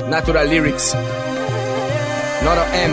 Natural Lyrics, Noro M,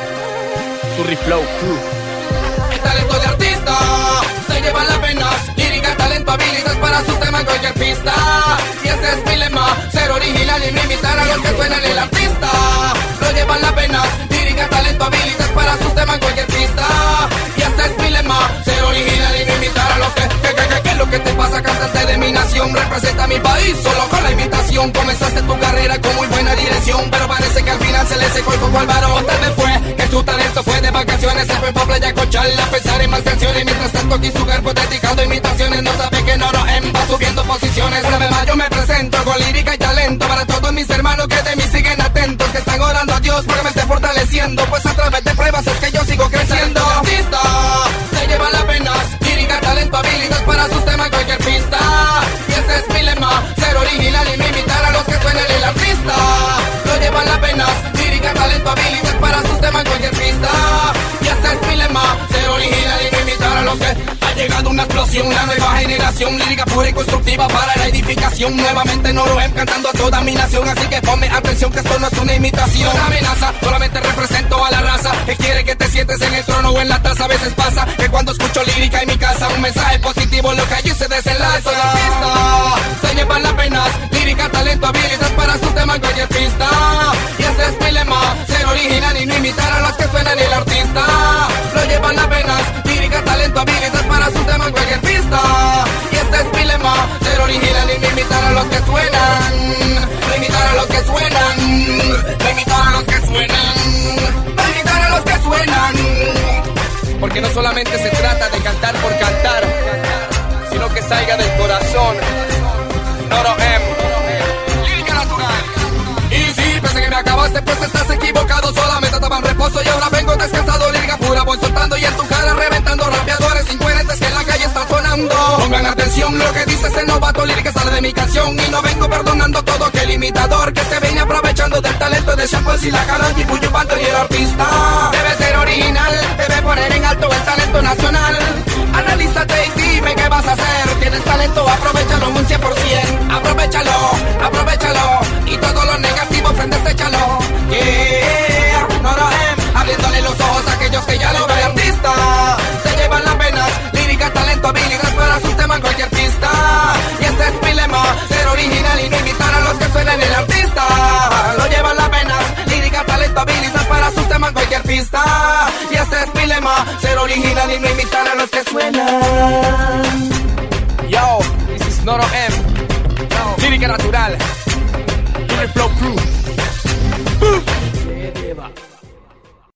Curry Flow Crew. El talento de artista se llevan las penas, lírica, talento, habilidades para sus temas en cualquier pista. Y ese es mi lema, ser original y no imitar a los que suenan. El artista lo llevan las penas, lírica, talento, habilidades para sus temas en cualquier pista. Y ese es mi lema, ser original y no imitar a los que ¿qué es lo que te pasa, cantante de mi nación? Representa mi país solo con la imitación. Comenzaste tu carrera con muy buena dirección, pero parece que al final se le secó el coco al varón. O tal vez fue que tu talento fue de vacaciones, se fue pa' playa con charla, pensar en más canciones. Mientras tanto aquí su cuerpo dedicando imitaciones, no sabe que Noro M va subiendo posiciones. Una vez más yo me presento con lírica y talento para todos mis hermanos que de mí siguen atentos, que están orando a Dios porque me esté fortaleciendo, pues a través de pruebas es que yo sigo creciendo. El artista se lleva las penas, lírica, talento, habilidades para sus temas en cualquier pista. Y ese es mi lema, ser original y no imitar a los que suenan. El artista lo llevan las penas, lírica, talento, habilidades para sus temas en cualquier pista. Y ese es mi lema, ser original y no imitar a los que... Ha llegado una explosión, una nueva generación, lírica pura y constructiva para la edificación. Nuevamente Noro M cantando a toda mi nación, así que ponme atención que esto no es una imitación. No es amenaza, solamente represento a la raza que quiere que te sientes en el trono o en la taza. A veces pasa que cuando escucho lírica en mi casa, un mensaje positivo lo que allí se desenlaza. El artista se llevan las penas, lírica, talento, habilidades para sus temas en cualquier pista. Y ese es mi lema, ser original y no imitar a los que suenan. El artista lo llevan las penas, lírica, talento, habilidades para sus temas en cualquier pista. Y este es mi lema, ser original y no imitar a los que suenan. No imitar a los que suenan, no imitar a los que suenan, no imitar a los que suenan. Porque no solamente se trata de cantar por cantar, sino que salga del corazón. Noro M, lírica natural. Y si pensé que me acabaste, pues estás equivocado. Solamente estaba en reposo y ahora vengo descansado. Lírica pura voy soltando y en tu cara reventando. Rapeadores incoherentes que en la calle están sonando. Pongan atención, lo que dice ese novato. Lírica sale de mi canción y no vengo perdonando todo aquel imitador que se viene aprovechando del talento de Champos y la cara y Puyo Panto. Y el artista debe ser original, debe poner en alto el talento nacional. Analízate y dime qué vas a hacer. Tienes talento, aprovechalo un 100%. Aprovechalo, aprovechalo. Y todo lo negativo frente échalo. Yeah, Noro M, abriéndole los ojos a aquellos que ya lo ven. El artista se llevan las penas, lírica, talento, habilidades para sus temas en cualquier pista. Y ese es mi lema, ser original y no imitar a los que suenan. El artista lo llevan las penas, lírica, talento, habilidades para sus temas en cualquier pista. Y ese es mi lema, ser original y no imitar a los que suenan. Yo, this is Noro M, lírica natural, Curry Flow Crew.